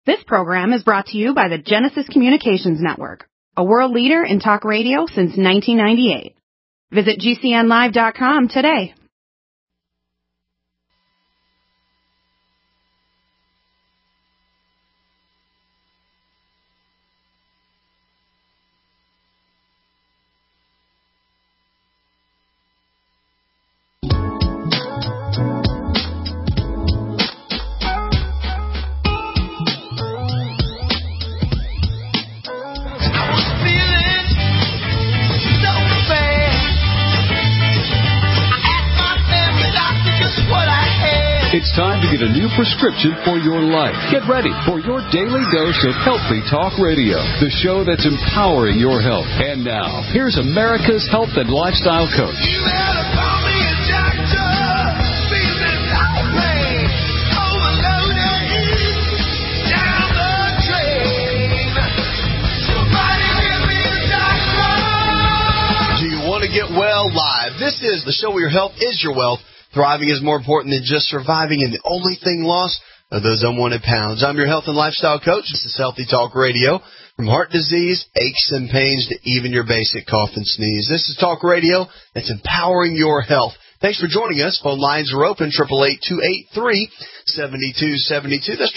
This program is brought to you by the Genesis Communications Network, a world leader in talk radio since 1998. Visit GCNlive.com today. It's time to get a new prescription for your life. Get ready for your daily dose of Healthy Talk Radio, the show that's empowering your health. And now, here's America's health and lifestyle coach. Do you want to get well live? This is the show where your health is your wealth. Thriving is more important than just surviving, and the only thing lost are those unwanted pounds. I'm your health and lifestyle coach. This is Healthy Talk Radio. From heart disease, aches and pains, to even your basic cough and sneeze. This is Talk Radio that's empowering your health. Thanks for joining us. Phone lines are open, 888-283-7272. That's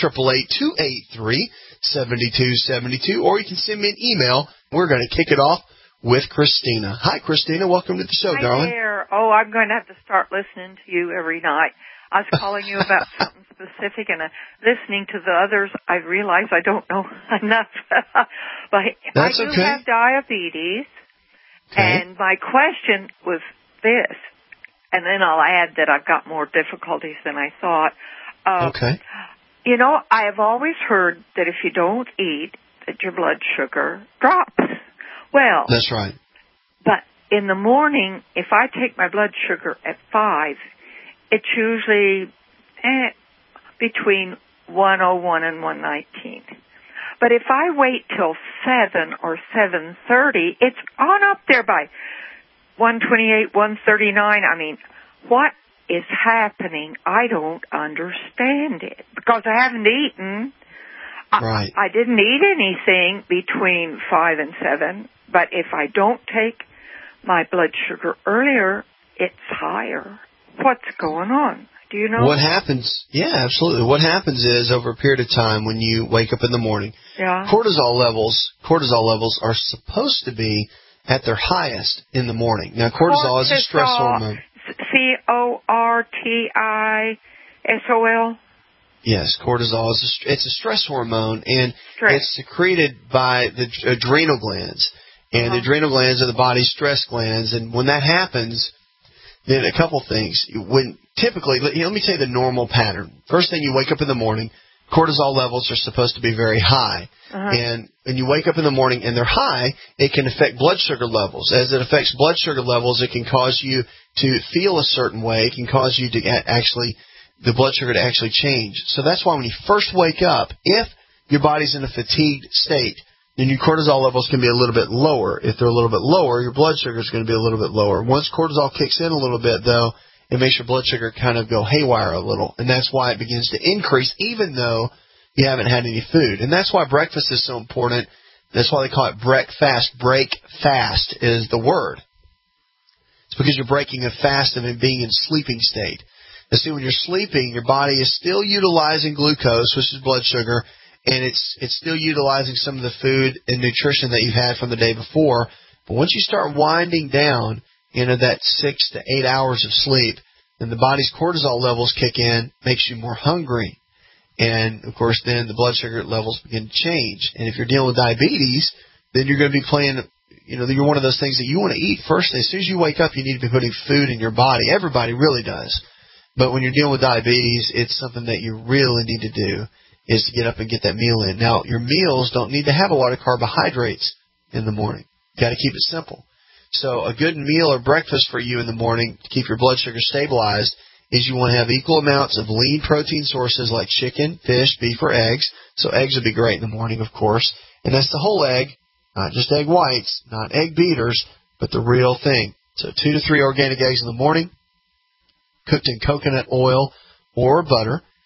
888-283-7272. Or you can send me an email. We're going to kick it off with Christina. Hi, Christina. Welcome to the show, darling. Hi there. Oh, I'm going to have to start listening to you every night. I was calling you about something specific, and listening to the others, I realize I don't know enough. But That's I do okay. have diabetes, Okay. and my question was this, and then I'll add that I've got more difficulties than I thought. Okay. You know, I have always heard that if you don't eat, that your blood sugar drops. Well, That's right. but in the morning, if I take my blood sugar at 5, it's usually between 101 and 119. But if I wait till 7 or 7:30, it's on up there by 128, 139. I mean, what is happening? I don't understand it because I haven't eaten. Right. I didn't eat anything between 5 and 7, but if I don't take my blood sugar earlier, it's higher. What's going on? Do you know? What happens? Yeah, absolutely. What happens is, over a period of time, when you wake up in the morning, cortisol levels are supposed to be at their highest in the morning. Now, cortisol is a stress hormone. Cortisol? Yes, cortisol is it's a stress hormone, and Stress. it's secreted by the adrenal glands. And the adrenal glands are the body's stress glands. And when that happens, then a couple things. When typically, let me tell you the normal pattern. First thing, you wake up in the morning, cortisol levels are supposed to be very high. And when you wake up in the morning and they're high, it can affect blood sugar levels. As it affects blood sugar levels, it can cause you to feel a certain way. It can cause you to the blood sugar to actually change. So that's why when you first wake up, if your body's in a fatigued state, then your cortisol levels can be a little bit lower. If they're a little bit lower, your blood sugar is going to be a little bit lower. Once cortisol kicks in a little bit, though, it makes your blood sugar kind of go haywire a little. And that's why it begins to increase, even though you haven't had any food. And that's why breakfast is so important. That's why they call it breakfast. Break fast is the word. It's because you're breaking a fast of being in sleeping state. Now, see, when you're sleeping, your body is still utilizing glucose, which is blood sugar, and it's still utilizing some of the food and nutrition that you've had from the day before. But once you start winding down into that 6 to 8 hours of sleep, then the body's cortisol levels kick in, makes you more hungry. And, of course, then the blood sugar levels begin to change. And if you're dealing with diabetes, then you're going to be playing, you're one of those things that you want to eat first. As soon as you wake up, you need to be putting food in your body. Everybody really does. But when you're dealing with diabetes, it's something that you really need to do, is to get up and get that meal in. Now, your meals don't need to have a lot of carbohydrates in the morning. You've got to keep it simple. So a good meal or breakfast for you in the morning to keep your blood sugar stabilized is you want to have equal amounts of lean protein sources like chicken, fish, beef, or eggs. So eggs would be great in the morning, of course. And that's the whole egg, not just egg whites, not egg beaters, but the real thing. So 2 to 3 organic eggs in the morning, cooked in coconut oil or butter.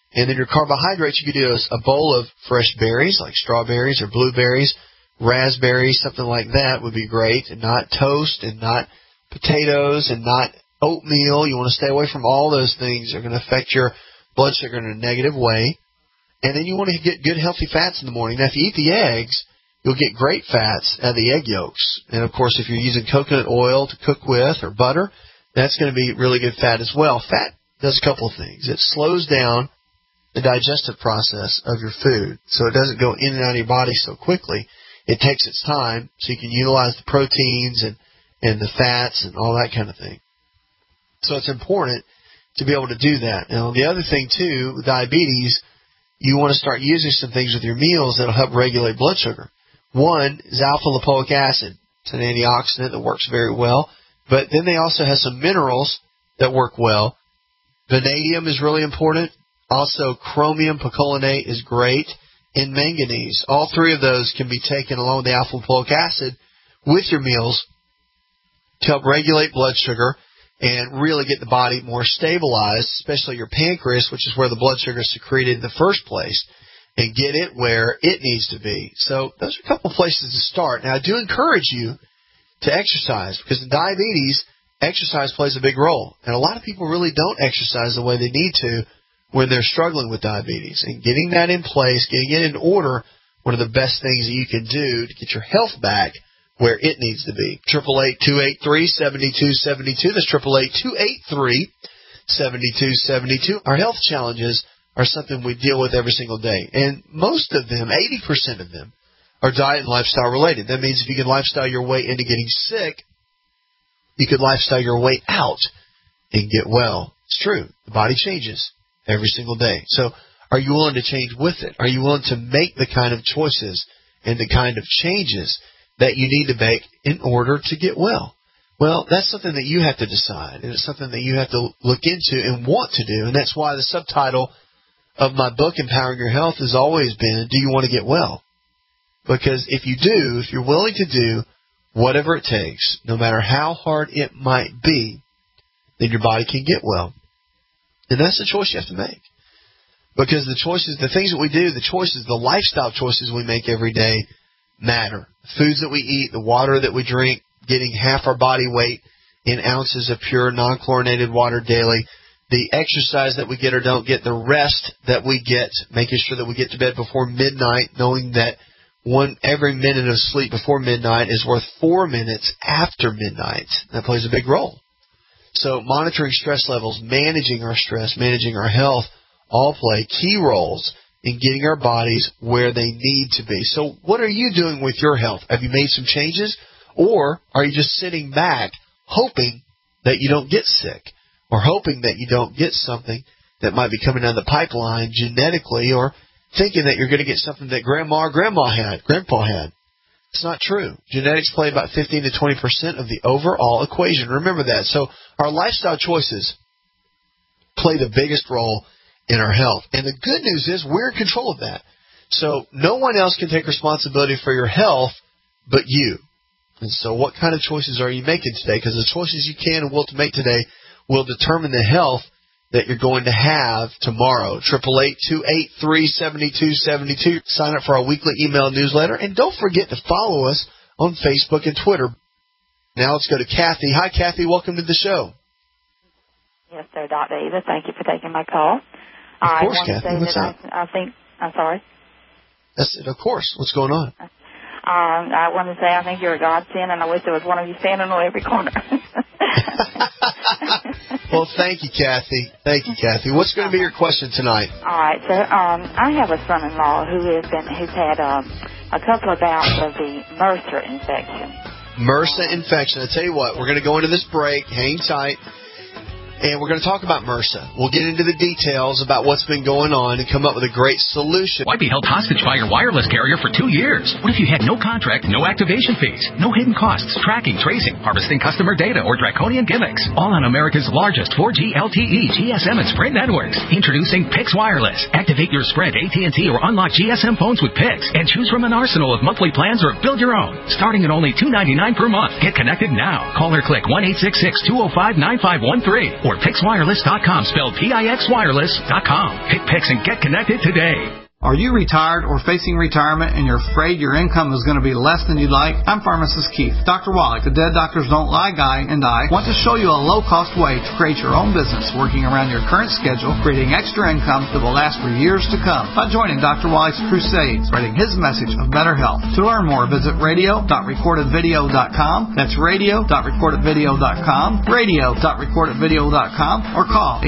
And then your carbohydrates, you could do a bowl of fresh berries, like strawberries or blueberries, raspberries, something like that would be great, and not toast and not potatoes and not oatmeal. You want to stay away from all those things that are going to affect your blood sugar in a negative way. And then you want to get good, healthy fats in the morning. Now, if you eat the eggs, you'll get great fats out of the egg yolks. And, of course, if you're using coconut oil to cook with or butter, that's going to be really good fat as well. Fat does a couple of things. It slows down the digestive process of your food, so it doesn't go in and out of your body so quickly. It takes its time, so you can utilize the proteins and the fats and all that kind of thing. So it's important to be able to do that. Now, the other thing, too, with diabetes, you want to start using some things with your meals that will help regulate blood sugar. One is alpha-lipoic acid. It's an antioxidant that works very well. But then they also have some minerals that work well. Vanadium is really important. Also, chromium picolinate is great. And manganese. All three of those can be taken along with the alpha-lipoic acid with your meals to help regulate blood sugar and really get the body more stabilized, especially your pancreas, which is where the blood sugar is secreted in the first place, and get it where it needs to be. So those are a couple of places to start. Now, I do encourage you to exercise, because in diabetes, exercise plays a big role. And a lot of people really don't exercise the way they need to when they're struggling with diabetes. And getting that in place, getting it in order, one of the best things that you can do to get your health back where it needs to be. 888-283-7272. That's 888-283-7272. Our health challenges are something we deal with every single day. And most of them, 80% of them, are diet and lifestyle related. That means if you can lifestyle your way into getting sick, you could lifestyle your way out and get well. It's true. The body changes every single day. So are you willing to change with it? Are you willing to make the kind of choices and the kind of changes that you need to make in order to get well? Well, that's something that you have to decide, and it's something that you have to look into and want to do. And that's why the subtitle of my book, Empowering Your Health, has always been, do you want to get well? Because if you do, if you're willing to do whatever it takes, no matter how hard it might be, then your body can get well. And that's the choice you have to make. Because the choices, the things that we do, the choices, the lifestyle choices we make every day matter. The foods that we eat, the water that we drink, getting half our body weight in ounces of pure non-chlorinated water daily, the exercise that we get or don't get, the rest that we get, making sure that we get to bed before midnight, knowing that every minute of sleep before midnight is worth 4 minutes after midnight. That plays a big role. So monitoring stress levels, managing our stress, managing our health, all play key roles in getting our bodies where they need to be. So what are you doing with your health? Have you made some changes? Or are you just sitting back hoping that you don't get sick, or hoping that you don't get something that might be coming down the pipeline genetically, or thinking that you're going to get something that grandpa had? It's not true. Genetics play about 15 to 20% of the overall equation. Remember that. So our lifestyle choices play the biggest role in our health. And the good news is we're in control of that. So no one else can take responsibility for your health but you. And so what kind of choices are you making today? Because the choices you can and will to make today will determine the health that you're going to have tomorrow. 888-283-7272. Sign up for our weekly email newsletter. And don't forget to follow us on Facebook and Twitter. Now let's go to Kathy. Hi, Kathy. Welcome to the show. Yes, sir, Dr. Eva. Thank you for taking my call. Of course, Kathy. What's up? I'm sorry? That's it. Of course. What's going on? I want to say I think you're a godsend, and I wish there was one of you standing on every corner. Well, thank you, Kathy. Thank you, Kathy. What's going to be your question tonight? All right, sir. I have a son-in-law who's had a couple of bouts of the MRSA infection. MRSA infection. I tell you what, we're going to go into this break. Hang tight. And we're going to talk about MRSA. We'll get into the details about what's been going on and come up with a great solution. Why be held hostage by your wireless carrier for 2 years? What if you had no contract, no activation fees, no hidden costs, tracking, tracing, harvesting customer data, or draconian gimmicks? All on America's largest 4G LTE, GSM, and Sprint networks. Introducing Pix Wireless. Activate your Sprint, AT&T, or unlock GSM phones with Pix and choose from an arsenal of monthly plans or build your own. Starting at only $2.99 per month. Get connected now. Call or click 1-866-205-9513 or PixWireless.com, spelled PIXWireless.com. Pick Pix and get connected today. Are you retired or facing retirement and you're afraid your income is going to be less than you'd like? I'm Pharmacist Keith. Dr. Wallach, the Dead Doctors Don't Lie guy, and I want to show you a low-cost way to create your own business working around your current schedule, creating extra income that will last for years to come by joining Dr. Wallach's crusade, spreading his message of better health. To learn more, visit radio.recordedvideo.com. That's radio.recordedvideo.com, radio.recordedvideo.com, or call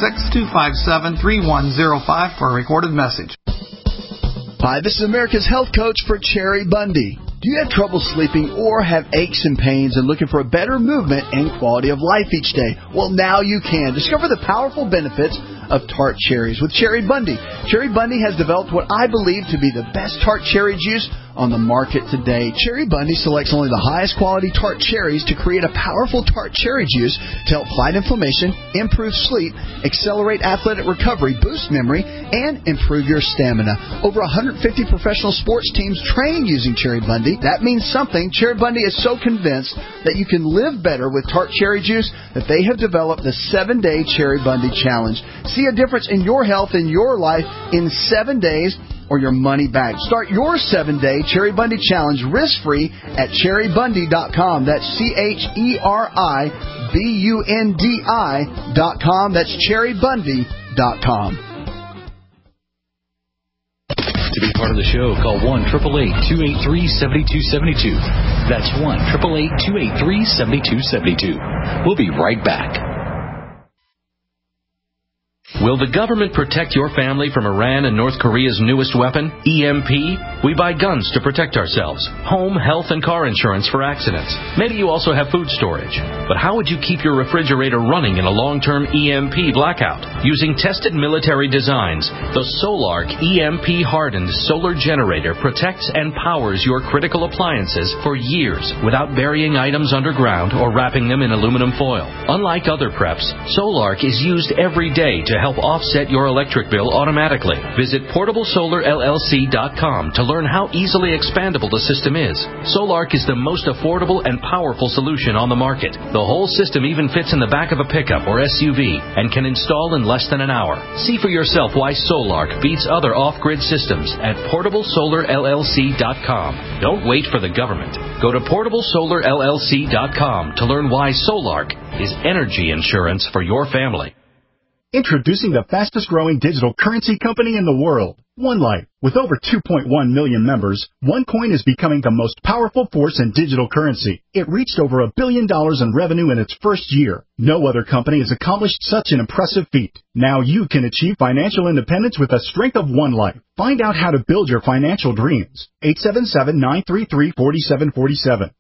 866-257-3105 for a recorded message. Hi, this is America's Health Coach for Cherry Bundy. Do you have trouble sleeping or have aches and pains and looking for a better movement and quality of life each day? Well, now you can. Discover the powerful benefits of tart cherries with Cherry Bundy. Cherry Bundy has developed what I believe to be the best tart cherry juice on the market today. Cherry Bundy selects only the highest quality tart cherries to create a powerful tart cherry juice to help fight inflammation, improve sleep, accelerate athletic recovery, boost memory, and improve your stamina. Over 150 professional sports teams train using Cherry Bundy. That means something. Cherry Bundy is so convinced that you can live better with tart cherry juice that they have developed the 7-Day Cherry Bundy Challenge. See a difference in your health and your life in 7 days or your money back. Start your 7-Day Cherry Bundy Challenge risk-free at cherrybundy.com. That's CHERIBUNDI.com. That's cherrybundy.com. To be part of the show, call 1-888-283-7272. That's 1-888-283-7272. We'll be right back. Will the government protect your family from Iran and North Korea's newest weapon, EMP? We buy guns to protect ourselves, home, health, and car insurance for accidents. Maybe you also have food storage. But how would you keep your refrigerator running in a long-term EMP blackout? Using tested military designs, the Solark EMP-hardened solar generator protects and powers your critical appliances for years without burying items underground or wrapping them in aluminum foil. Unlike other preps, Solark is used every day to help offset your electric bill automatically. Visit PortableSolarLLC.com to learn how easily expandable the system is. Solark is the most affordable and powerful solution on the market. The whole system even fits in the back of a pickup or SUV and can install in less than an hour. See for yourself why Solark beats other off-grid systems at PortableSolarLLC.com. Don't wait for the government. Go to PortableSolarLLC.com to learn why Solark is energy insurance for your family. Introducing the fastest-growing digital currency company in the world, OneLife. With over 2.1 million members, OneCoin is becoming the most powerful force in digital currency. It reached over $1 billion in revenue in its first year. No other company has accomplished such an impressive feat. Now you can achieve financial independence with the strength of OneLife. Find out how to build your financial dreams. 877-933-4747.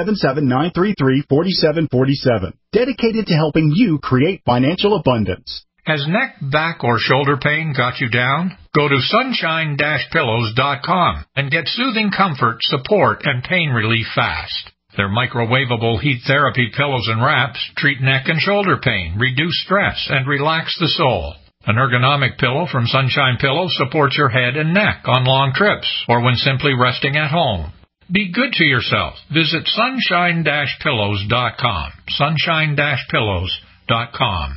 877-933-4747. Dedicated to helping you create financial abundance. Has neck, back, or shoulder pain got you down? Go to sunshine-pillows.com and get soothing comfort, support, and pain relief fast. Their microwavable heat therapy pillows and wraps treat neck and shoulder pain, reduce stress, and relax the soul. An ergonomic pillow from Sunshine Pillows supports your head and neck on long trips or when simply resting at home. Be good to yourself. Visit sunshine-pillows.com. sunshine-pillows.com.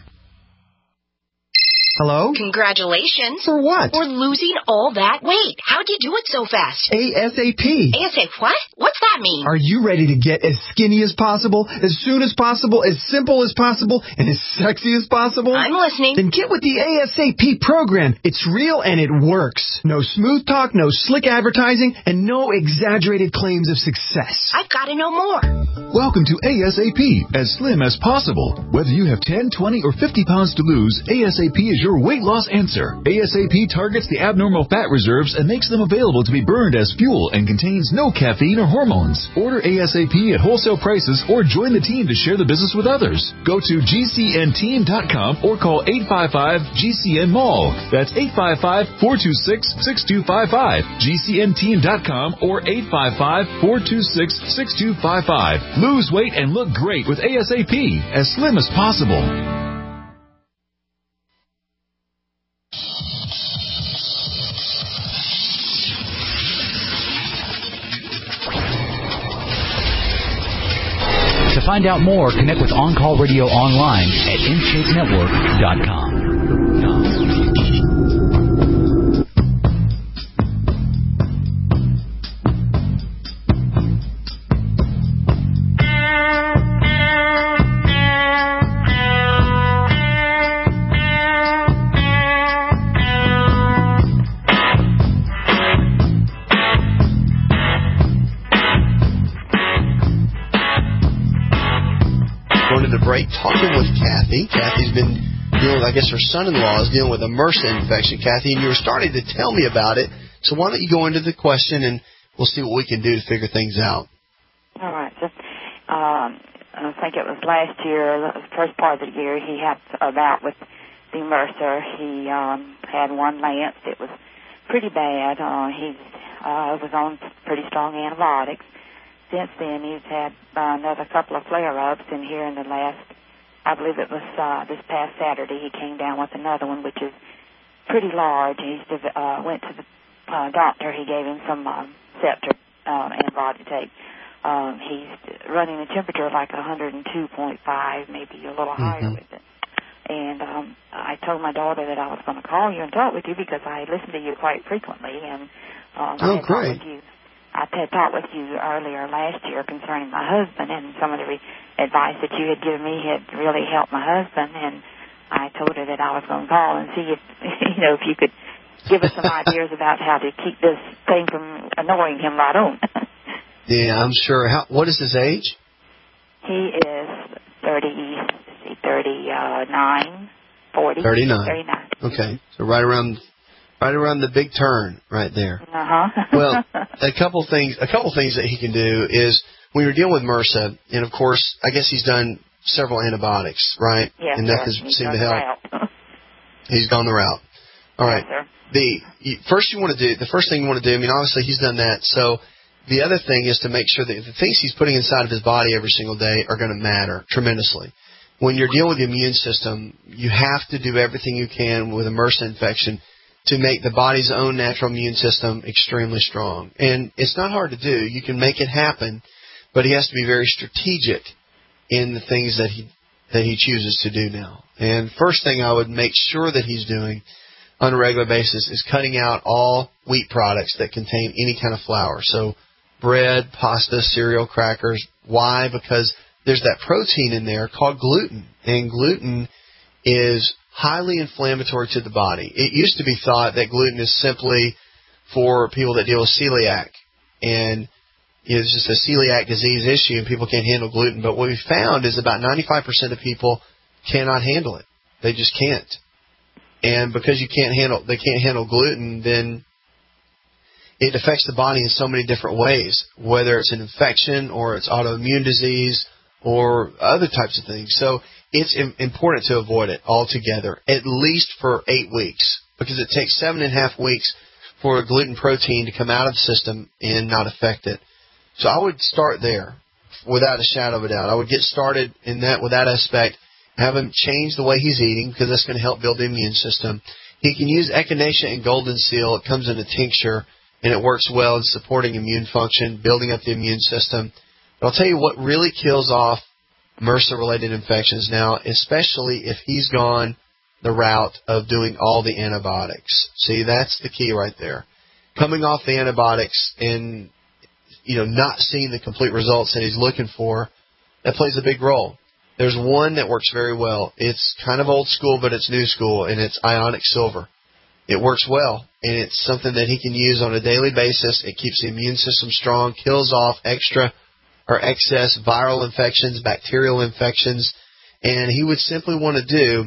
Hello? Congratulations. For what? For losing all that weight. How'd you do it so fast? ASAP. ASAP what? What's that mean? Are you ready to get as skinny as possible, as soon as possible, as simple as possible, and as sexy as possible? I'm listening. Then get with the ASAP program. It's real and it works. No smooth talk, no slick advertising, and no exaggerated claims of success. I've got to know more. Welcome to ASAP, as slim as possible. Whether you have 10, 20, or 50 pounds to lose, ASAP is your weight loss answer. ASAP targets the abnormal fat reserves and makes them available to be burned as fuel and contains no caffeine or hormones. Order ASAP at wholesale prices or join the team to share the business with others. Go to GCNteam.com or call 855-GCN-MALL. That's 855-426-6255. GCNteam.com or 855-426-6255. Lose weight and look great with ASAP, as slim as possible. To To find out more, connect with On Call Radio online at InShapeNetwork.com. Break, talking with Kathy. Kathy's been dealing, I guess her son-in-law is dealing with a MRSA infection, Kathy, and you were starting to tell me about it. So why don't you go into the question and we'll see what we can do to figure things out. All right. I think it was last year, the first part of the year, he had a bout with the MRSA. He had one lance. It was pretty bad. He was on pretty strong antibiotics. Since then, he's had another couple of flare-ups, and here in the last, I believe it was this past Saturday, he came down with another one, which is pretty large. He went to the doctor. He gave him some Scepter antibiotic tape. He's running a temperature of like 102.5, maybe a little higher with it. And I told my daughter that I was going to call you and talk with you because I listen to you quite frequently, and I had talked with you. I had talked with you earlier last year concerning my husband, and some of the advice that you had given me had really helped my husband, and I told her that I was going to call and see if, if you could give us some ideas about how to keep this thing from annoying him right on. Yeah, I'm sure. What is his age? He is 39, 40. 39. Okay, so right around the big turn right there. Well, a couple things that he can do is when you're dealing with MRSA, and of course, I guess he's done several antibiotics, right? Yes, and nothing seemed to help. He's gone the route. All right. Yes, the first thing you want to do, I mean, obviously he's done that. So the other thing is to make sure that the things he's putting inside of his body every single day are going to matter tremendously. When you're dealing with the immune system, you have to do everything you can with a MRSA infection to make the body's own natural immune system extremely strong. And it's not hard to do. You can make it happen, but he has to be very strategic in the things that he chooses to do now. And first thing I would make sure that he's doing on a regular basis is cutting out all wheat products that contain any kind of flour. So bread, pasta, cereal, crackers. Why? Because there's that protein in there called gluten. And gluten is highly inflammatory to the body. It used to be thought that gluten is simply for people that deal with celiac, and it's just a celiac disease issue and people can't handle gluten. But what we found is about 95% of people cannot handle it. They just can't. And because they can't handle gluten, then it affects the body in so many different ways, whether it's an infection or it's autoimmune disease or other types of things. So it's important to avoid it altogether, at least for 8 weeks, because it takes 7.5 weeks for a gluten protein to come out of the system and not affect it. So I would start there without a shadow of a doubt. I would get started in that with that aspect, have him change the way he's eating because that's going to help build the immune system. He can use Echinacea and Golden Seal. It comes in a tincture, and it works well in supporting immune function, building up the immune system. But I'll tell you what really kills off MRSA-related infections now, especially if he's gone the route of doing all the antibiotics. See, that's the key right there. Coming off the antibiotics and, not seeing the complete results that he's looking for, that plays a big role. There's one that works very well. It's kind of old school, but it's new school, and it's ionic silver. It works well, and it's something that he can use on a daily basis. It keeps the immune system strong, kills off excess viral infections, bacterial infections, and he would simply want to do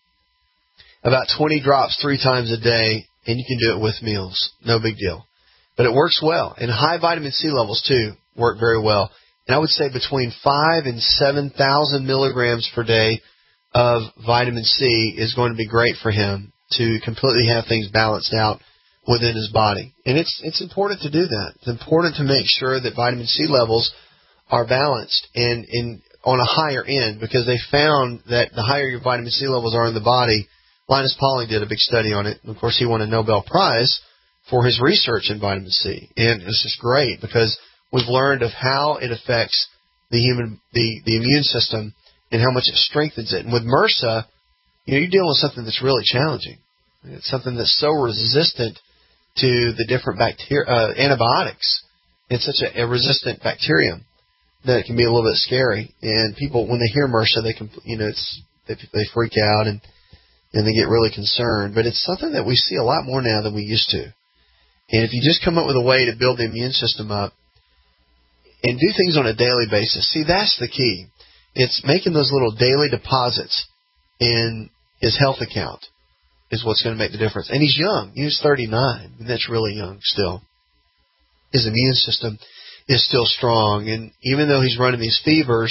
about 20 drops 3 times a day, and you can do it with meals. No big deal. But it works well. And high vitamin C levels, too, work very well. And I would say between 5,000 and 7,000 milligrams per day of vitamin C is going to be great for him to completely have things balanced out within his body. And it's important to do that. It's important to make sure that vitamin C levels are balanced and on a higher end, because they found that the higher your vitamin C levels are in the body, Linus Pauling did a big study on it. Of course, he won a Nobel Prize for his research in vitamin C. And it's just great because we've learned of how it affects the immune system and how much it strengthens it. And with MRSA, you're dealing with something that's really challenging. It's something that's so resistant to the different antibiotics. It's such a resistant bacterium that it can be a little bit scary. And people, when they hear MRSA, they can, they freak out and they get really concerned. But it's something that we see a lot more now than we used to. And if you just come up with a way to build the immune system up and do things on a daily basis, see, that's the key. It's making those little daily deposits in his health account is what's going to make the difference. And he's young. He's 39, and that's really young still. His immune system is still strong, and even though he's running these fevers,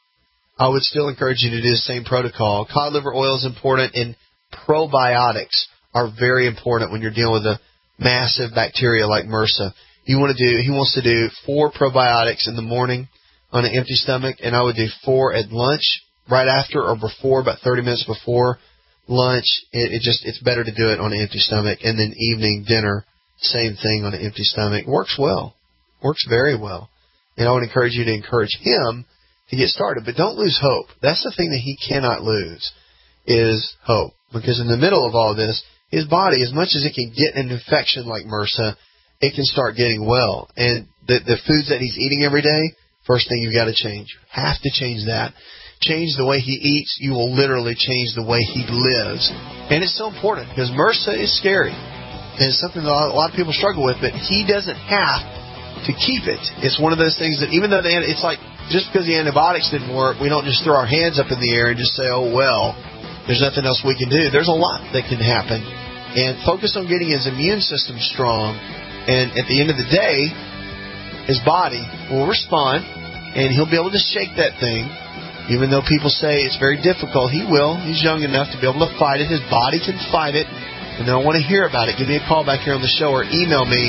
I would still encourage you to do the same protocol. Cod liver oil is important, and probiotics are very important when you're dealing with a massive bacteria like MRSA. He wants to do 4 probiotics in the morning on an empty stomach, and I would do 4 at lunch, right after or before, about 30 minutes before lunch. It's better to do it on an empty stomach, and then evening dinner, same thing on an empty stomach. Works well. Works very well. And I would encourage you to encourage him to get started. But don't lose hope. That's the thing that he cannot lose, is hope. Because in the middle of all this, his body, as much as it can get an infection like MRSA, it can start getting well. And the foods that he's eating every day, first thing you've got to change. You have to change that. Change the way he eats. You will literally change the way he lives. And it's so important because MRSA is scary. And it's something that a lot of people struggle with, but he doesn't have to keep it. It's one of those things that even though it's like just because the antibiotics didn't work, we don't just throw our hands up in the air and just say, oh, well, there's nothing else we can do. There's a lot that can happen. And focus on getting his immune system strong. And at the end of the day, his body will respond, and he'll be able to shake that thing. Even though people say it's very difficult, he will. He's young enough to be able to fight it. His body can fight it. And I want to hear about it. Give me a call back here on the show or email me.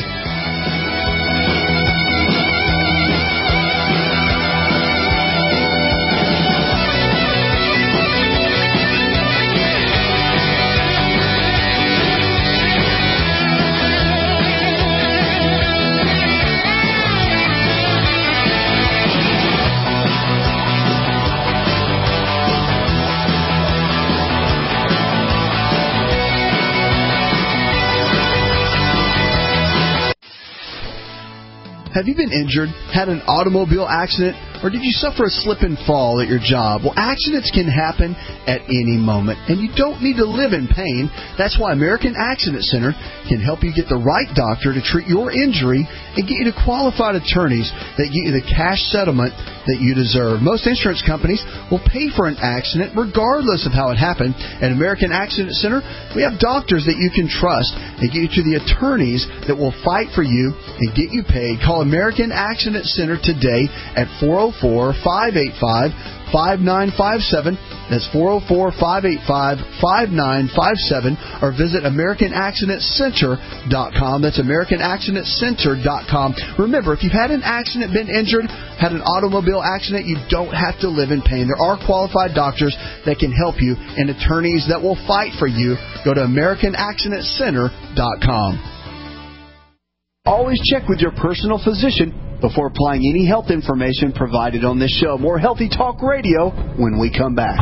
Have you been injured, had an automobile accident, or did you suffer a slip and fall at your job? Well, accidents can happen at any moment, and you don't need to live in pain. That's why American Accident Center can help you get the right doctor to treat your injury and get you to qualified attorneys that get you the cash settlement that you deserve. Most insurance companies will pay for an accident regardless of how it happened. At American Accident Center, we have doctors that you can trust and get you to the attorneys that will fight for you and get you paid. Call American Accident Center today at 404-585-5957. That's 404-585-5957. Or visit AmericanAccidentCenter.com. That's AmericanAccidentCenter.com. Remember, if you've had an accident, been injured, had an automobile accident, you don't have to live in pain. There are qualified doctors that can help you and attorneys that will fight for you. Go to AmericanAccidentCenter.com. Always check with your personal physician before applying any health information provided on this show. More Healthy Talk Radio when we come back.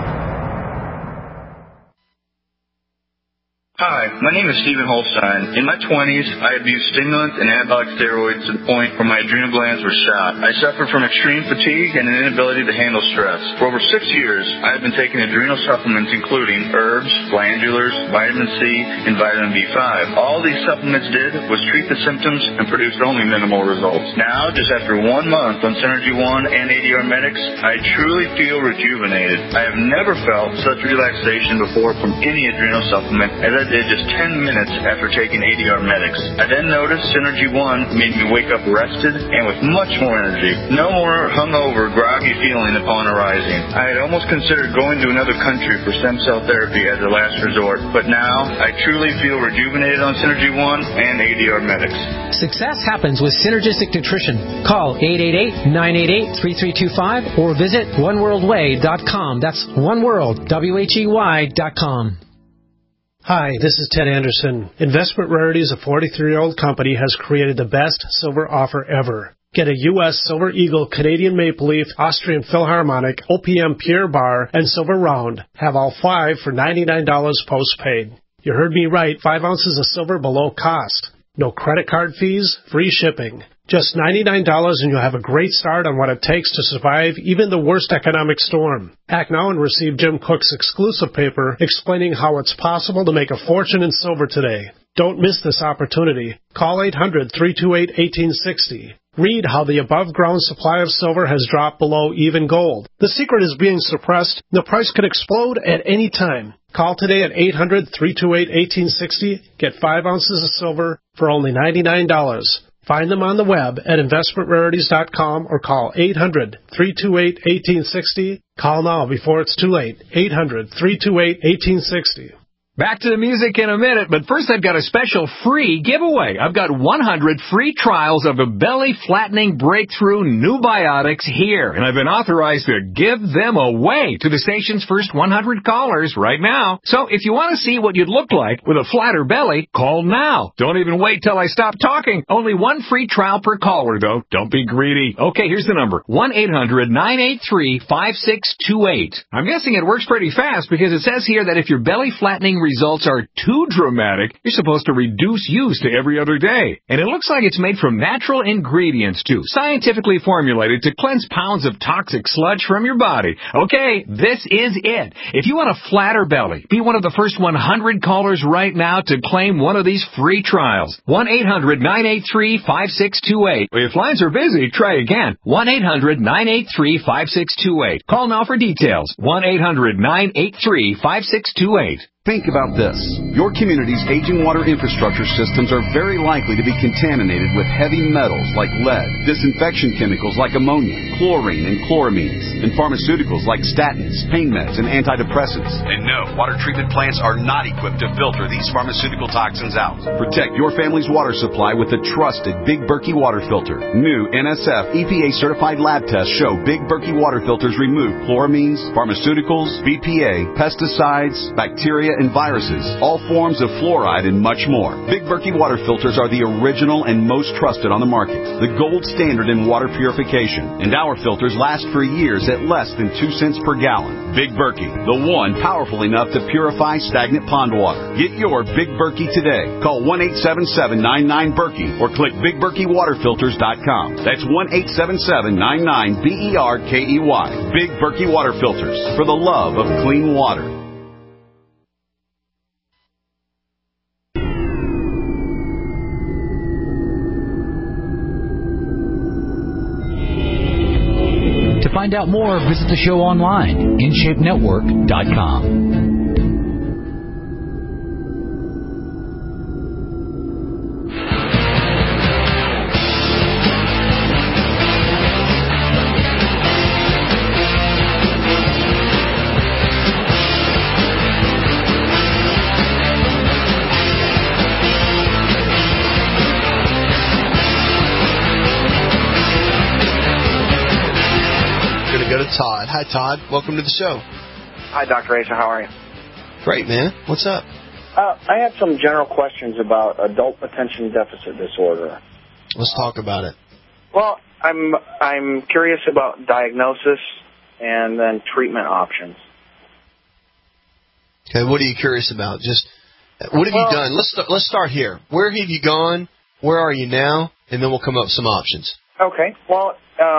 Hi, my name is Stephen Holstein. In my 20s, I abused stimulants and anabolic steroids to the point where my adrenal glands were shot. I suffered from extreme fatigue and an inability to handle stress. For over 6 years, I have been taking adrenal supplements including herbs, glandulars, vitamin C, and vitamin B5. All these supplements did was treat the symptoms and produced only minimal results. Now, just after 1 month on Synergy One and ADR Medics, I truly feel rejuvenated. I have never felt such relaxation before from any adrenal supplement as I did just 10 minutes after taking ADR Medics. I then noticed Synergy One made me wake up rested and with much more energy. No more hungover, groggy feeling upon arising. I had almost considered going to another country for stem cell therapy as a last resort, but now I truly feel rejuvenated on Synergy One and ADR Medics. Success happens with Synergistic Nutrition. Call 888-988-3325 or visit oneworldway.com. That's oneworld.com. Hi, this is Ted Anderson. Investment Rarities, a 43-year-old company, has created the best silver offer ever. Get a U.S. Silver Eagle, Canadian Maple Leaf, Austrian Philharmonic, OPM Pure Bar, and Silver Round. Have all 5 for $99 postpaid. You heard me right, 5 ounces of silver below cost. No credit card fees, free shipping. Just $99 and you'll have a great start on what it takes to survive even the worst economic storm. Act now and receive Jim Cook's exclusive paper explaining how it's possible to make a fortune in silver today. Don't miss this opportunity. Call 800-328-1860. Read how the above-ground supply of silver has dropped below even gold. The secret is being suppressed. The price could explode at any time. Call today at 800-328-1860. Get 5 ounces of silver for only $99. Find them on the web at investmentrarities.com or call 800-328-1860. Call now before it's too late. 800-328-1860. Back to the music in a minute, but first I've got a special free giveaway. I've got 100 free trials of the Belly Flattening Breakthrough New Biotics here, and I've been authorized to give them away to the station's first 100 callers right now. So if you want to see what you'd look like with a flatter belly, call now. Don't even wait till I stop talking. Only 1 free trial per caller, though. Don't be greedy. Okay, here's the number. 1-800-983-5628. I'm guessing it works pretty fast because it says here that if your belly flattening results are too dramatic, you're supposed to reduce use to every other day. And it looks like it's made from natural ingredients, too, scientifically formulated to cleanse pounds of toxic sludge from your body. Okay, this is it. If you want a flatter belly, be one of the first 100 callers right now to claim one of these free trials. 1-800-983-5628. If lines are busy, try again. 1-800-983-5628. Call now for details. 1-800-983-5628. Think about this. Your community's aging water infrastructure systems are very likely to be contaminated with heavy metals like lead, disinfection chemicals like ammonia, chlorine and chloramines, and pharmaceuticals like statins, pain meds, and antidepressants. And no, water treatment plants are not equipped to filter these pharmaceutical toxins out. Protect your family's water supply with the trusted Big Berkey water filter. New NSF EPA-certified lab tests show Big Berkey water filters remove chloramines, pharmaceuticals, BPA, pesticides, bacteria, and viruses, all forms of fluoride, and much more. Big Berkey water filters are the original and most trusted on the market, the gold standard in water purification, and our filters last for years at less than 2 cents per gallon. Big Berkey, the one powerful enough to purify stagnant pond water. Get your Big Berkey today. Call 1-877-99-BERKEY or click BigBerkeyWaterFilters.com. That's 1-877-99-BERKEY. Big Berkey Water Filters, for the love of clean water. To find out more, visit the show online, InShapeNetwork.com. Todd. Hi, Todd. Welcome to the show. Hi, Dr. Asa. How are you? Great, man. What's up? I have some general questions about adult attention deficit disorder. Let's talk about it. Well, I'm curious about diagnosis and then treatment options. Okay, what are you curious about? Just what have you done? Let's start here. Where have you gone? Where are you now? And then we'll come up with some options. Okay. Well,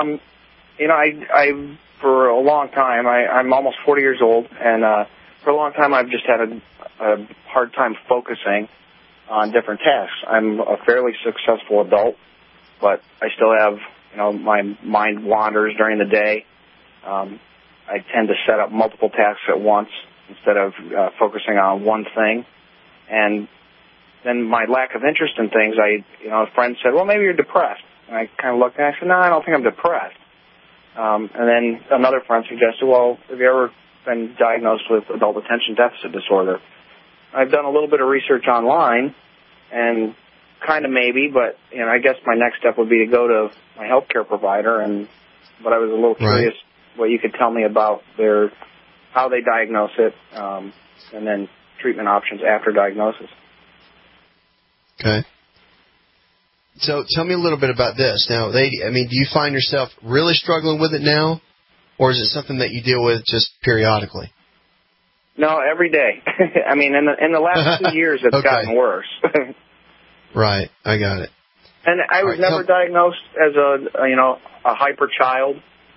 I for a long time, I'm almost 40 years old, and for a long time I've just had a hard time focusing on different tasks. I'm a fairly successful adult, but I still have, my mind wanders during the day. I tend to set up multiple tasks at once instead of focusing on one thing. And then my lack of interest in things, a friend said, well, maybe you're depressed. And I kind of looked and I said, no, I don't think I'm depressed. And then another friend suggested, well, have you ever been diagnosed with adult attention deficit disorder? I've done a little bit of research online, and kind of maybe, but I guess my next step would be to go to my healthcare provider. But I was a little curious what you could tell me about how they diagnose it, and then treatment options after diagnosis. Okay. So tell me a little bit about this. Now, do you find yourself really struggling with it now, or is it something that you deal with just periodically? No, every day. I mean, in the last 2 years, it's gotten worse. Right, I got it. And I was never diagnosed as a hyper child.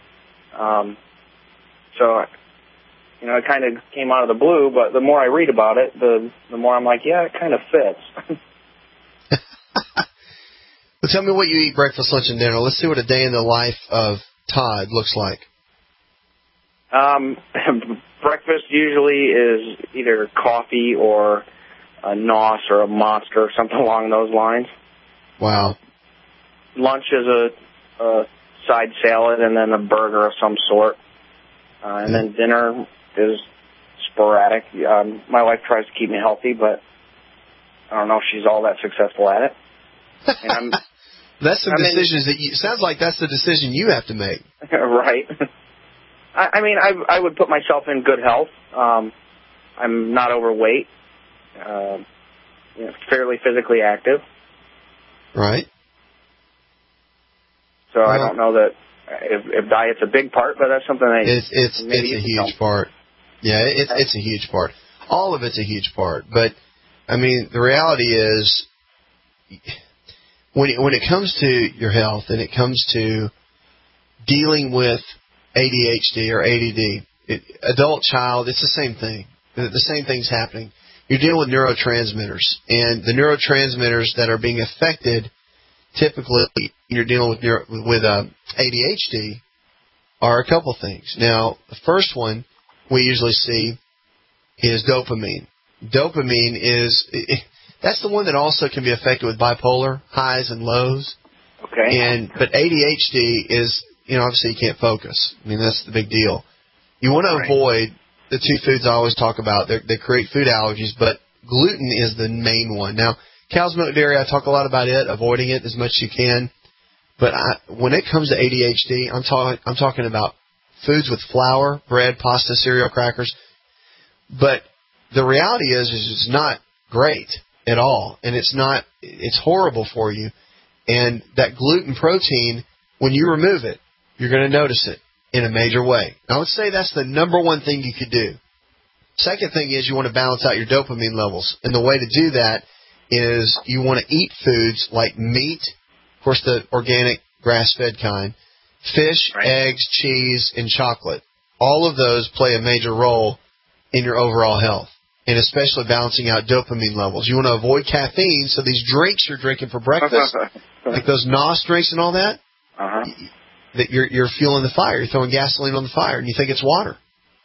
So, it kind of came out of the blue, but the more I read about it, the more I'm like, yeah, it kind of fits. Well, tell me what you eat breakfast, lunch, and dinner. Let's see what a day in the life of Todd looks like. Breakfast usually is either coffee or a NOS or a Monster or something along those lines. Wow. Lunch is a side salad and then a burger of some sort. And then dinner is sporadic. My wife tries to keep me healthy, but I don't know if she's all that successful at it. And that's some decisions sounds like that's the decision you have to make. Right. I would put myself in good health. I'm not overweight. Fairly physically active. Right. So I don't know that if diet's a big part, but that's something it's a huge part. Yeah, it's a huge part. All of it's a huge part. But the reality is, when it comes to your health and it comes to dealing with ADHD or ADD, adult, child, it's the same thing. The same thing's happening. You're dealing with neurotransmitters, and the neurotransmitters that are being affected, typically you're dealing with ADHD, are a couple things. Now, the first one we usually see is dopamine. Dopamine that's the one that also can be affected with bipolar, highs and lows. Okay. But ADHD is, obviously you can't focus. That's the big deal. You want to avoid the two foods I always talk about. They create food allergies, but gluten is the main one. Now, cow's milk dairy, I talk a lot about it, avoiding it as much as you can. But when it comes to ADHD, I'm talking about foods with flour, bread, pasta, cereal, crackers. But the reality is it's not great at all, and it's horrible for you. And that gluten protein, when you remove it, you're going to notice it in a major way. I would say that's the number one thing you could do. Second thing is you want to balance out your dopamine levels. And the way to do that is you want to eat foods like meat, of course the organic grass-fed kind, fish, eggs, cheese, and chocolate. All of those play a major role in your overall health, and especially balancing out dopamine levels. You want to avoid caffeine, so these drinks you're drinking for breakfast, like those NOS drinks and all that, that you're fueling the fire. You're throwing gasoline on the fire, and you think it's water.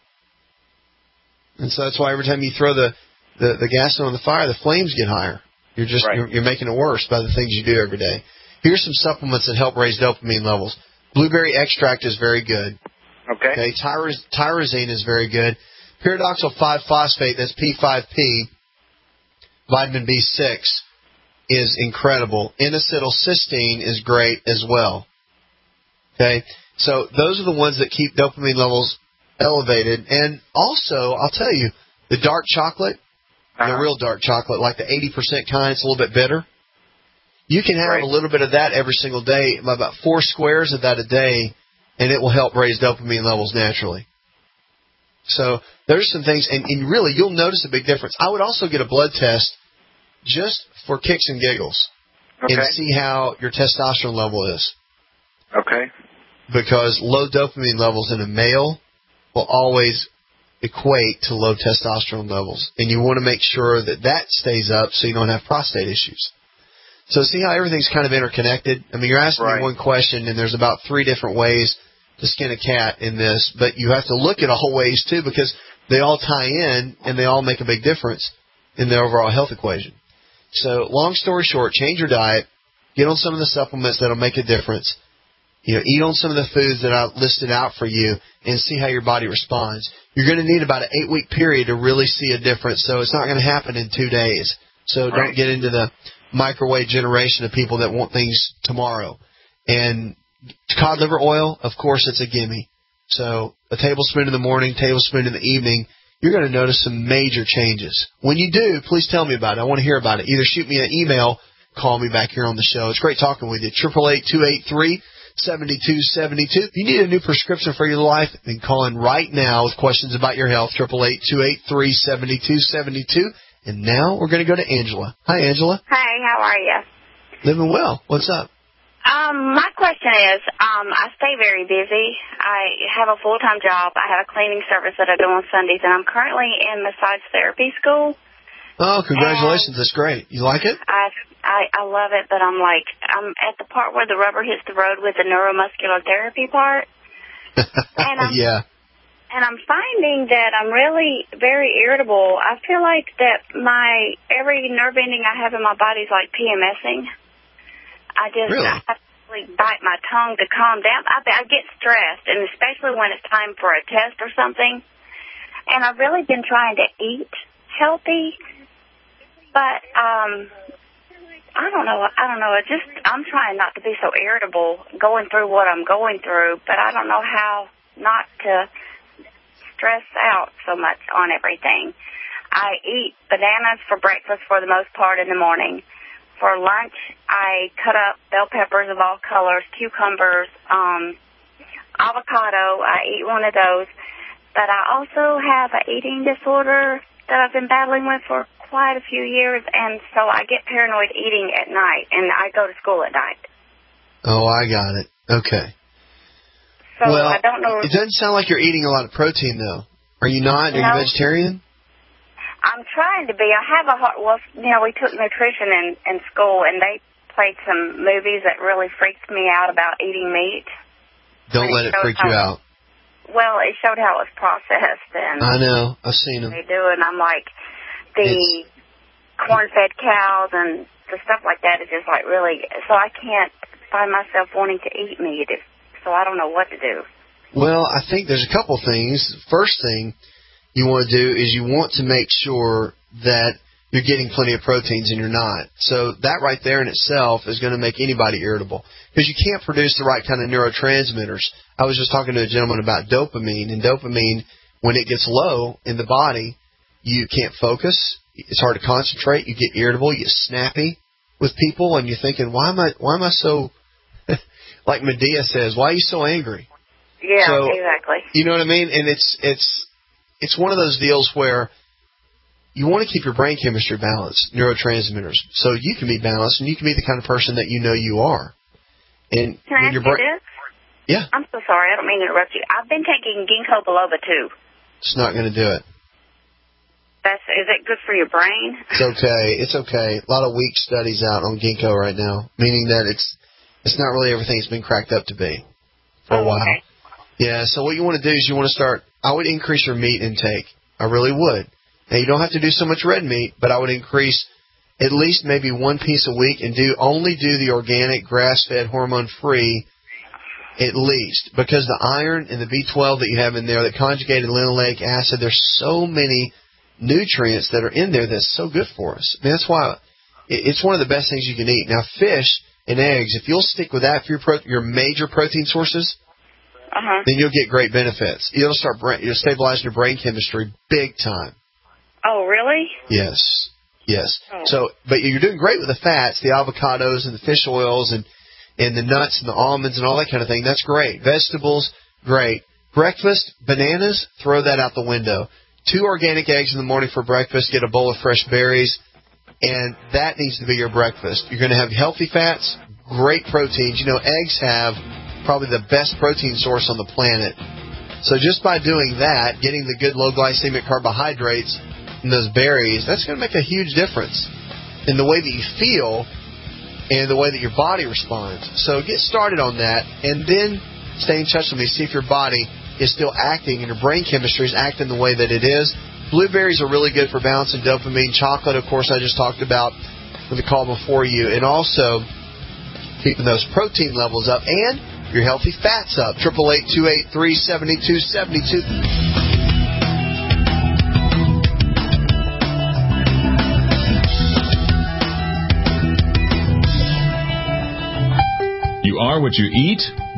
And so that's why every time you throw the gasoline on the fire, the flames get higher. You're making it worse by the things you do every day. Here's some supplements that help raise dopamine levels. Blueberry extract is very good. Okay. Tyrosine is very good. Pyridoxal 5-phosphate, that's P5P, vitamin B6, is incredible. N-acetylcysteine is great as well. Okay? So those are the ones that keep dopamine levels elevated. And also, I'll tell you, the dark chocolate, the real dark chocolate, like the 80% kind, it's a little bit bitter. You can have a little bit of that every single day, about 4 squares of that a day, and it will help raise dopamine levels naturally. So there's some things, and really you'll notice a big difference. I would also get a blood test just for kicks and giggles and see how your testosterone level is. Okay. Because low dopamine levels in a male will always equate to low testosterone levels, and you want to make sure that stays up so you don't have prostate issues. So see how everything's kind of interconnected? You're asking me one question, and there's about 3 different ways to skin a cat in this, but you have to look at all ways, too, because they all tie in, and they all make a big difference in the overall health equation. So long story short, change your diet, get on some of the supplements that will make a difference, eat on some of the foods that I listed out for you, and see how your body responds. You're going to need about an 8-week period to really see a difference, so it's not going to happen in 2 days. So don't get into the microwave generation of people that want things tomorrow. And cod liver oil, of course, it's a gimme. So a tablespoon in the morning, tablespoon in the evening, you're going to notice some major changes. When you do, please tell me about it. I want to hear about it. Either shoot me an email call me back here on the show. It's great talking with you. 888-283-7272. If you need a new prescription for your life, then call in right now with questions about your health. 888-283-7272. And now we're going to go to Angela. Hi, Angela. Hi, how are you? Living well. What's up? My question is, I stay very busy. I have a full-time job. I have a cleaning service that I do on Sundays, and I'm currently in massage therapy school. Oh, congratulations. That's great. You like it? I love it, but I'm at the part where the rubber hits the road with the neuromuscular therapy part. Yeah. And I'm finding that I'm really very irritable. I feel like that every nerve ending I have in my body is like PMSing. I have to bite my tongue to calm down. I get stressed, and especially when it's time for a test or something. And I've really been trying to eat healthy, but I don't know. I'm trying not to be so irritable going through what I'm going through, but I don't know how not to stress out so much on everything. I eat bananas for breakfast for the most part in the morning. For lunch, I cut up bell peppers of all colors, cucumbers, avocado. I eat one of those. But I also have an eating disorder that I've been battling with for quite a few years, and so I get paranoid eating at night, and I go to school at night. Oh, I got it. Okay. So I don't know. It doesn't sound like you're eating a lot of protein, though. Are you not? Are you vegetarian? I'm trying to be. I have we took nutrition in school, and they played some movies that really freaked me out about eating meat. Don't let it freak you out. Well, it showed how it was processed, and I know. I've seen them. They do, and I'm like, the corn-fed cows and the stuff like that is just like really. So I can't find myself wanting to eat meat. So I don't know what to do. Well, I think there's a couple things. First thing you want to do is you want to make sure that you're getting plenty of proteins and you're not. So that right there in itself is going to make anybody irritable because you can't produce the right kind of neurotransmitters. I was just talking to a gentleman about dopamine, and dopamine, when it gets low in the body, you can't focus. It's hard to concentrate. You get irritable. You get snappy with people, and you're thinking, why am I so, like Medea says, why are you so angry? Yeah, exactly. You know what I mean? And it's one of those deals where you want to keep your brain chemistry balanced, neurotransmitters, so you can be balanced and you can be the kind of person that you know you are. And can I ask you this? Yeah. I'm so sorry. I don't mean to interrupt you. I've been taking ginkgo biloba too. It's not going to do it. Is it good for your brain? It's okay. It's okay. A lot of weak studies out on ginkgo right now, meaning that it's not really everything it's been cracked up to be for a while. Okay. Yeah, so what you want to do is you want to start, I would increase your meat intake. I really would. Now, you don't have to do so much red meat, but I would increase at least maybe one piece a week and only do the organic, grass-fed, hormone-free at least, because the iron and the B12 that you have in there, the conjugated linoleic acid, there's so many nutrients that are in there that's so good for us. I mean, that's why it's one of the best things you can eat. Now, fish and eggs, if you'll stick with that for your major protein sources, then you'll get great benefits. You'll stabilize your brain chemistry big time. Oh, really? Yes. Oh. So, but you're doing great with the fats, the avocados and the fish oils and the nuts and the almonds and all that kind of thing. That's great. Vegetables, great. Breakfast, bananas, throw that out the window. 2 organic eggs in the morning for breakfast. Get a bowl of fresh berries, and that needs to be your breakfast. You're going to have healthy fats, great proteins. You know, eggs have probably the best protein source on the planet. So just by doing that, getting the good low glycemic carbohydrates in those berries, that's going to make a huge difference in the way that you feel and the way that your body responds. So get started on that, and then stay in touch with me. See if your body is still acting and your brain chemistry is acting the way that it is. Blueberries are really good for balancing dopamine. Chocolate, of course, I just talked about with the call before you, and also keeping those protein levels up and your healthy fats up. 888-283-7272. You are what you eat.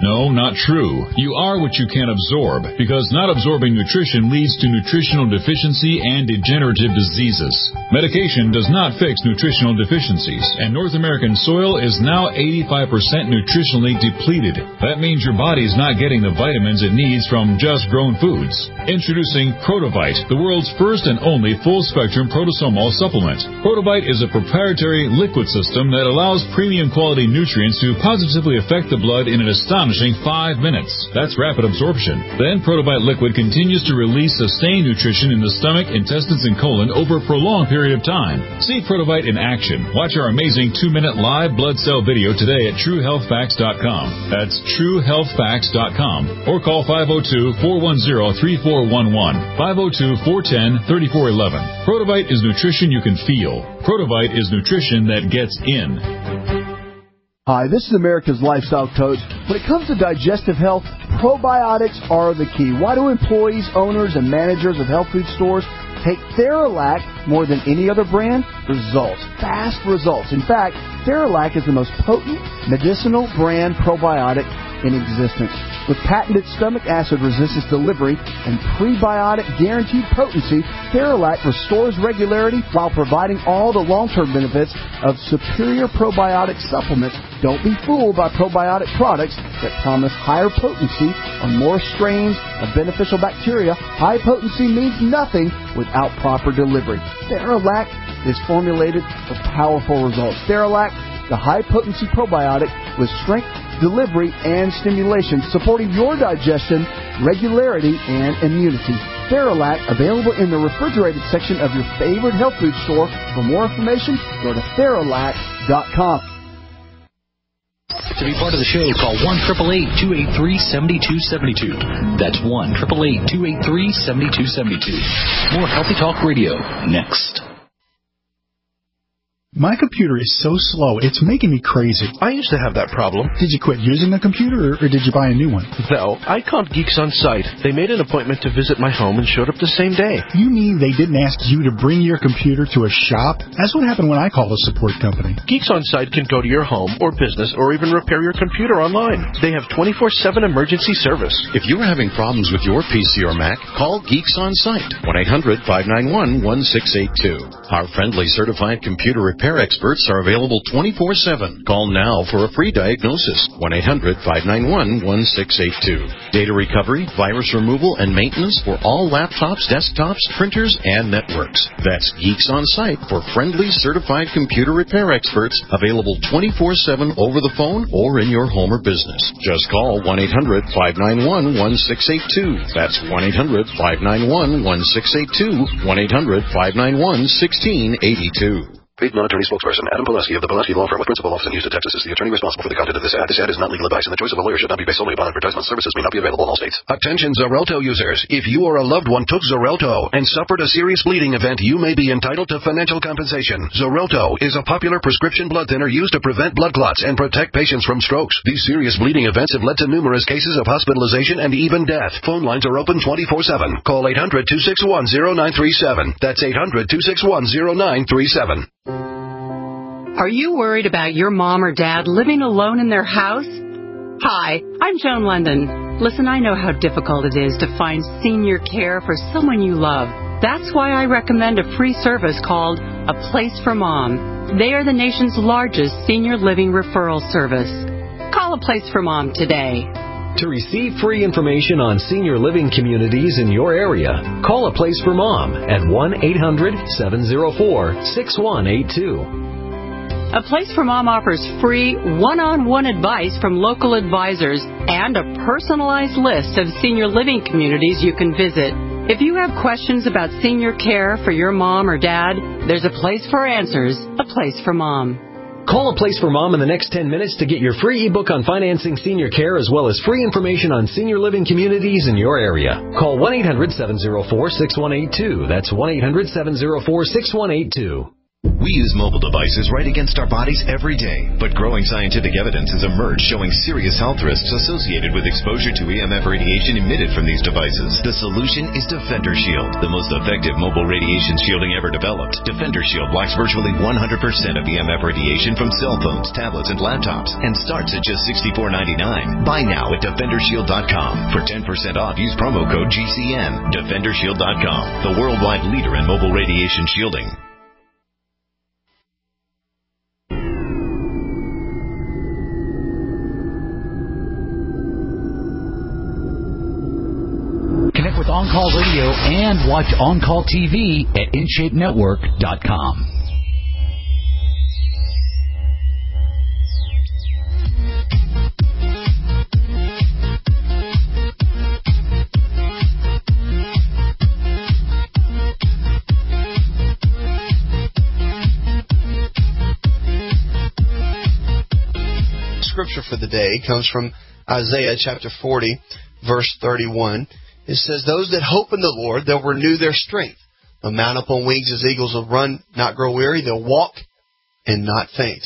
No, not true. You are what you can absorb, because not absorbing nutrition leads to nutritional deficiency and degenerative diseases. Medication does not fix nutritional deficiencies, and North American soil is now 85% nutritionally depleted. That means your body's not getting the vitamins it needs from just grown foods. Introducing Protovite, the world's first and only full-spectrum protosomal supplement. Protovite is a proprietary liquid system that allows premium quality nutrients to positively affect the blood in an astonishing 5 minutes. That's rapid absorption. Then Protovite liquid continues to release sustained nutrition in the stomach, intestines, and colon over a prolonged period of time. See Protovite in action. Watch our amazing 2-minute live blood cell video today at TrueHealthFacts.com. That's TrueHealthFacts.com. Or call 502-410-3411. 502-410-3411. Protovite is nutrition you can feel. Protovite is nutrition that gets in. Hi, this is America's Lifestyle Coach. When it comes to digestive health, probiotics are the key. Why do employees, owners, and managers of health food stores take Theralac more than any other brand? Results. Fast results. In fact, Theralac is the most potent medicinal brand probiotic in existence. With patented stomach acid resistance delivery and prebiotic guaranteed potency, Theralac restores regularity while providing all the long-term benefits of superior probiotic supplements. Don't be fooled by probiotic products that promise higher potency or more strains of beneficial bacteria. High potency means nothing without proper delivery. Theralac is formulated for powerful results. Theralac, the high-potency probiotic with strength, delivery, and stimulation, supporting your digestion, regularity, and immunity. Theralac, available in the refrigerated section of your favorite health food store. For more information, go to Theralac.com. To be part of the show, call 1-888-283-7272. That's 1-888-283-7272. More Healthy Talk Radio next. My computer is so slow, it's making me crazy. I used to have that problem. Did you quit using the computer, or did you buy a new one? No, I called Geeks On Site. They made an appointment to visit my home and showed up the same day. You mean they didn't ask you to bring your computer to a shop? That's what happened when I called a support company. Geeks On Site can go to your home or business or even repair your computer online. They have 24/7 emergency service. If you're having problems with your PC or Mac, call Geeks On Site. 1-800-591-1682. Our friendly certified computer repair experts are available 24/7. Call now for a free diagnosis. 1-800-591-1682. Data recovery, virus removal, and maintenance for all laptops, desktops, printers, and networks. That's Geeks On Site for friendly certified computer repair experts, available 24/7 over the phone or in your home or business. Just call 1-800-591-1682. That's 1-800-591-1682. 1-800-591-1682. Paid non-attorney spokesperson Adam Pileski of the Pileski Law Firm with principal office in Houston, Texas, is the attorney responsible for the content of this ad. This ad is not legal advice, and the choice of a lawyer should not be based solely upon advertisement. Services may not be available in all states. Attention Xarelto users. If you or a loved one took Xarelto and suffered a serious bleeding event, you may be entitled to financial compensation. Xarelto is a popular prescription blood thinner used to prevent blood clots and protect patients from strokes. These serious bleeding events have led to numerous cases of hospitalization and even death. Phone lines are open 24/7. Call 800-261-0937. That's 800-261-0937. Are you worried about your mom or dad living alone in their house? Hi, I'm Joan London. Listen, I know how difficult it is to find senior care for someone you love. That's why I recommend a free service called A Place for Mom. They are the nation's largest senior living referral service. Call A Place for Mom today. To receive free information on senior living communities in your area, call A Place for Mom at 1-800-704-6182. A Place for Mom offers free one-on-one advice from local advisors and a personalized list of senior living communities you can visit. If you have questions about senior care for your mom or dad, there's a place for answers, A Place for Mom. Call A Place for Mom in the next 10 minutes to get your free ebook on financing senior care, as well as free information on senior living communities in your area. Call 1-800-704-6182. That's 1-800-704-6182. We use mobile devices right against our bodies every day, but growing scientific evidence has emerged showing serious health risks associated with exposure to EMF radiation emitted from these devices. The solution is Defender Shield, the most effective mobile radiation shielding ever developed. Defender Shield blocks virtually 100% of EMF radiation from cell phones, tablets, and laptops, and starts at just $64.99. Buy now at DefenderShield.com. For 10% off, use promo code GCN. DefenderShield.com, the worldwide leader in mobile radiation shielding. Connect with On-Call Radio and watch On-Call TV at InShapeNetwork.com. Scripture for the day comes from Isaiah chapter 40, verse 31. It says, those that hope in the Lord, they'll renew their strength. They'll mount up on wings as eagles, will run, not grow weary. They'll walk and not faint.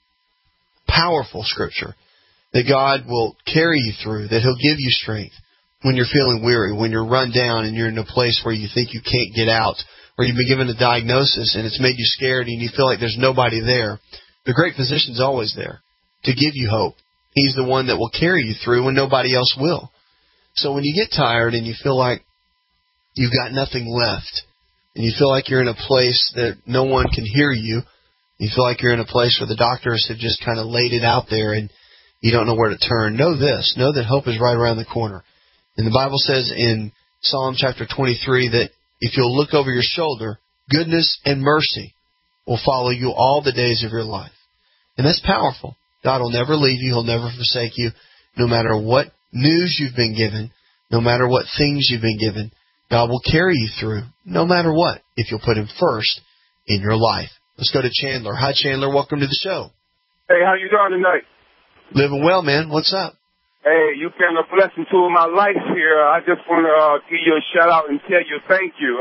Powerful scripture that God will carry you through, that He'll give you strength when you're feeling weary, when you're run down and you're in a place where you think you can't get out, or you've been given a diagnosis and it's made you scared and you feel like there's nobody there. The great physician's always there to give you hope. He's the one that will carry you through when nobody else will. So when you get tired and you feel like you've got nothing left, and you feel like you're in a place that no one can hear you, you feel like you're in a place where the doctors have just kind of laid it out there and you don't know where to turn, know this. Know that hope is right around the corner. And the Bible says in Psalm chapter 23 that if you'll look over your shoulder, goodness and mercy will follow you all the days of your life. And that's powerful. God will never leave you. He'll never forsake you. No matter what news you've been given, no matter what things you've been given, God will carry you through, no matter what, if you'll put Him first in your life. Let's go to Chandler. Hi, Chandler. Welcome to the show. Hey, how you doing tonight? Living well, man. What's up? Hey, you've been a blessing to my life here. I just want to give you a shout-out and tell you thank you.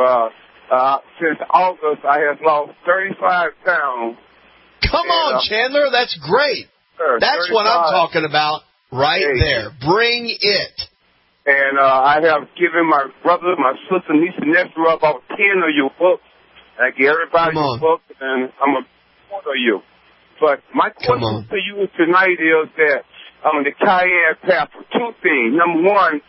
Since August, I have lost 35 pounds. Come on, Chandler. That's great. That's 35. What I'm talking about right there. Bring it. And I have given my brother, my sister, niece, and nephew about 10 of your books. I give everybody your books, and I'm a supporter of you. But my question to you tonight is that the cayenne pepper, two things. Number one,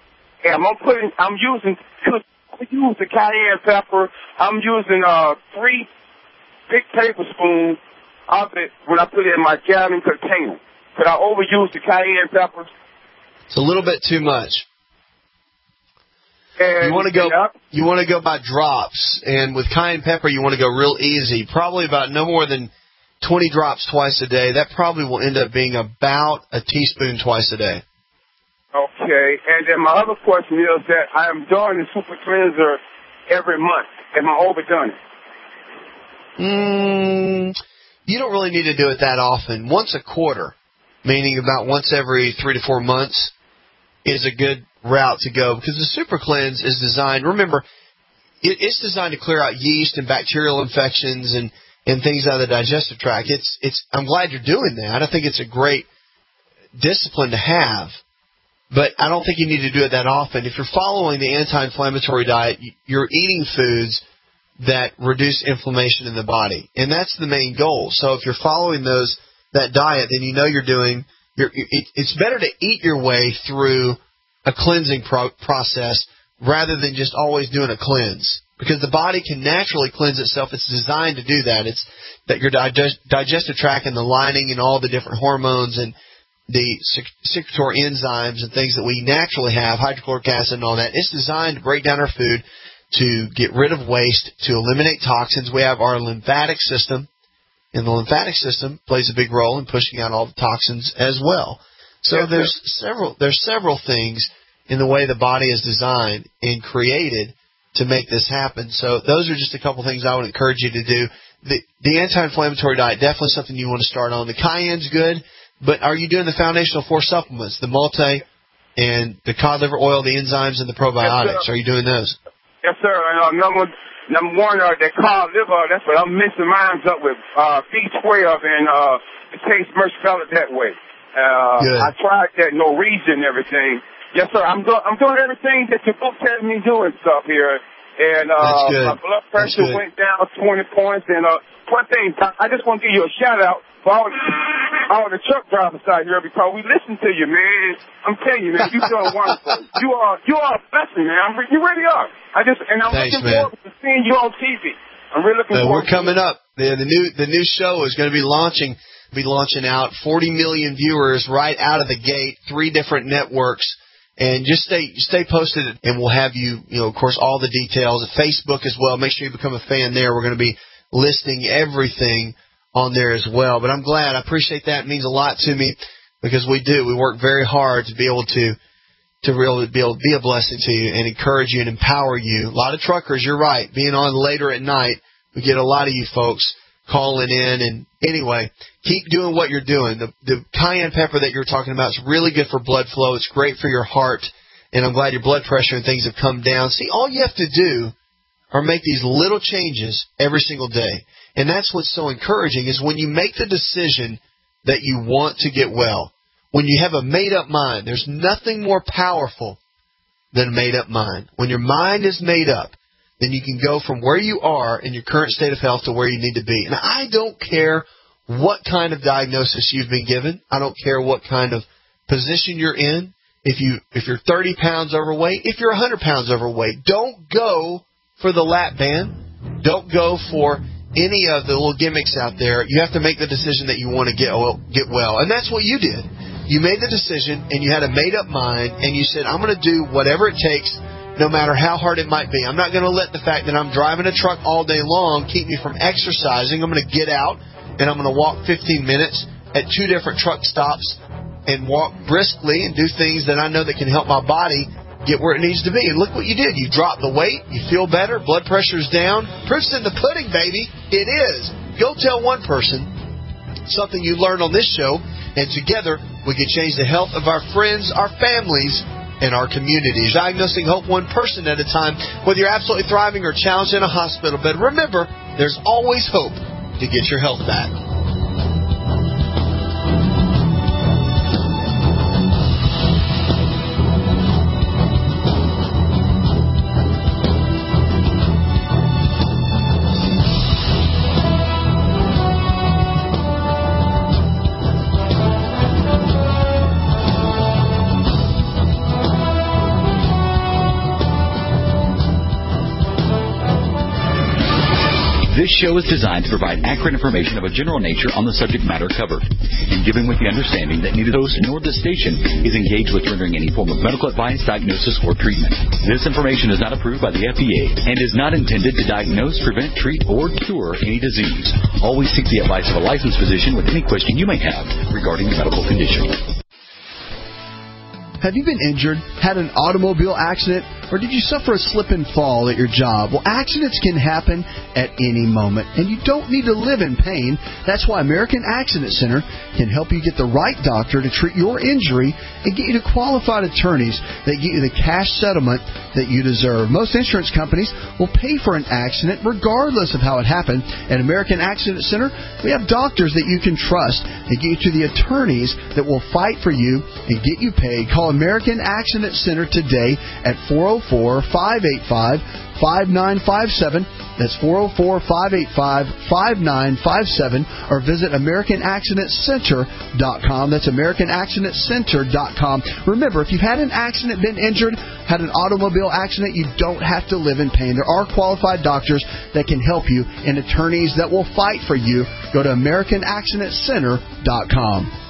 I'm using the cayenne pepper. I'm using 3 big tablespoons of it when I put it in my gallon container. Could I overuse the cayenne pepper? It's a little bit too much. And you want to go by drops, and with cayenne pepper you want to go real easy. Probably about no more than 20 drops twice a day. That probably will end up being about a teaspoon twice a day. Okay, and then my other question is that I am doing the super cleanser every month. Am I overdone it? You don't really need to do it that often. Once a quarter, meaning about once every 3 to 4 months, is a good route to go, because the super cleanse is designed, remember, it's designed to clear out yeast and bacterial infections and things out of the digestive tract. I'm glad you're doing that. I think it's a great discipline to have, but I don't think you need to do it that often. If you're following the anti-inflammatory diet, you're eating foods that reduce inflammation in the body, and that's the main goal. So if you're following that diet, then you know you're doing. It's better to eat your way through a cleansing process rather than just always doing a cleanse, because the body can naturally cleanse itself. It's designed to do that. It's that your digestive tract and the lining and all the different hormones and the secretory enzymes and things that we naturally have, hydrochloric acid and all that, it's designed to break down our food, to get rid of waste, to eliminate toxins. We have our lymphatic system, and the lymphatic system plays a big role in pushing out all the toxins as well. So there's several things in the way the body is designed and created to make this happen. So those are just a couple things I would encourage you to do. The anti-inflammatory diet, definitely something you want to start on. The cayenne's good, but are you doing the foundational 4 supplements, the multi and the cod liver oil, the enzymes, and the probiotics? Are you doing those? Yes, sir. Number one, that cod liver, that's what I'm mixing mine up with B12, and it tastes much better that way. I tried that, no reason and everything. Yes, sir. I'm doing everything that your book tells me to do and stuff here. And my blood pressure went down 20 points. And one thing, I just want to give you a shout out for all the truck drivers out here, because we listen to you, man. I'm telling you, man, you're doing wonderful. You are a blessing, man. You really are. I'm looking forward to seeing you on TV. I'm really looking forward. We're coming up. The new show is going to be launching out 40 million viewers right out of the gate, 3 different networks. And just stay posted, and we'll have you of course, all the details. At Facebook as well. Make sure you become a fan there. We're going to be listing everything on there as well. But I'm glad. I appreciate that. It means a lot to me, because we work very hard to be able to really be able to be a blessing to you and encourage you and empower you. A lot of truckers, you're right, being on later at night, we get a lot of you folks calling in. And anyway, keep doing what you're doing. The cayenne pepper that you're talking about is really good for blood flow. It's great for your heart, and I'm glad your blood pressure and things have come down. See, all you have to do are make these little changes every single day. And that's what's so encouraging, is when you make the decision that you want to get well, when you have a made-up mind. There's nothing more powerful than a made-up mind. When your mind is made up, then you can go from where you are in your current state of health to where you need to be. And I don't care what kind of diagnosis you've been given. I don't care what kind of position you're in. If you're 30 pounds overweight, if you're 100 pounds overweight, don't go for the lap band. Don't go for any of the little gimmicks out there. You have to make the decision that you want to get well. And that's what you did. You made the decision, and you had a made-up mind, and you said, I'm going to do whatever it takes, no matter how hard it might be. I'm not going to let the fact that I'm driving a truck all day long keep me from exercising. I'm going to get out, and I'm going to walk 15 minutes at 2 different truck stops and walk briskly and do things that I know that can help my body get where it needs to be. And look what you did. You dropped the weight. You feel better. Blood pressure's down. Proof's in the pudding, baby. It is. Go tell one person something you learned on this show, and together we can change the health of our friends, our families, and our communities. Diagnosing hope one person at a time, whether you're absolutely thriving or challenged in a hospital bed. Remember, there's always hope to get your health back. This show is designed to provide accurate information of a general nature on the subject matter covered, and given with the understanding that neither host nor this station is engaged with rendering any form of medical advice, diagnosis, or treatment. This information is not approved by the FDA and is not intended to diagnose, prevent, treat, or cure any disease. Always seek the advice of a licensed physician with any question you may have regarding a medical condition. Have you been injured, had an automobile accident, or did you suffer a slip and fall at your job? Well, accidents can happen at any moment, and you don't need to live in pain. That's why American Accident Center can help you get the right doctor to treat your injury and get you to qualified attorneys that get you the cash settlement that you deserve. Most insurance companies will pay for an accident regardless of how it happened. At American Accident Center, we have doctors that you can trust and get you to the attorneys that will fight for you and get you paid. Call American Accident Center today at 404-585-5957. That's 404-585-5957. Or visit AmericanAccidentCenter.com. That's AmericanAccidentCenter.com. Remember, if you've had an accident, been injured, had an automobile accident, you don't have to live in pain. There are qualified doctors that can help you and attorneys that will fight for you. Go to AmericanAccidentCenter.com.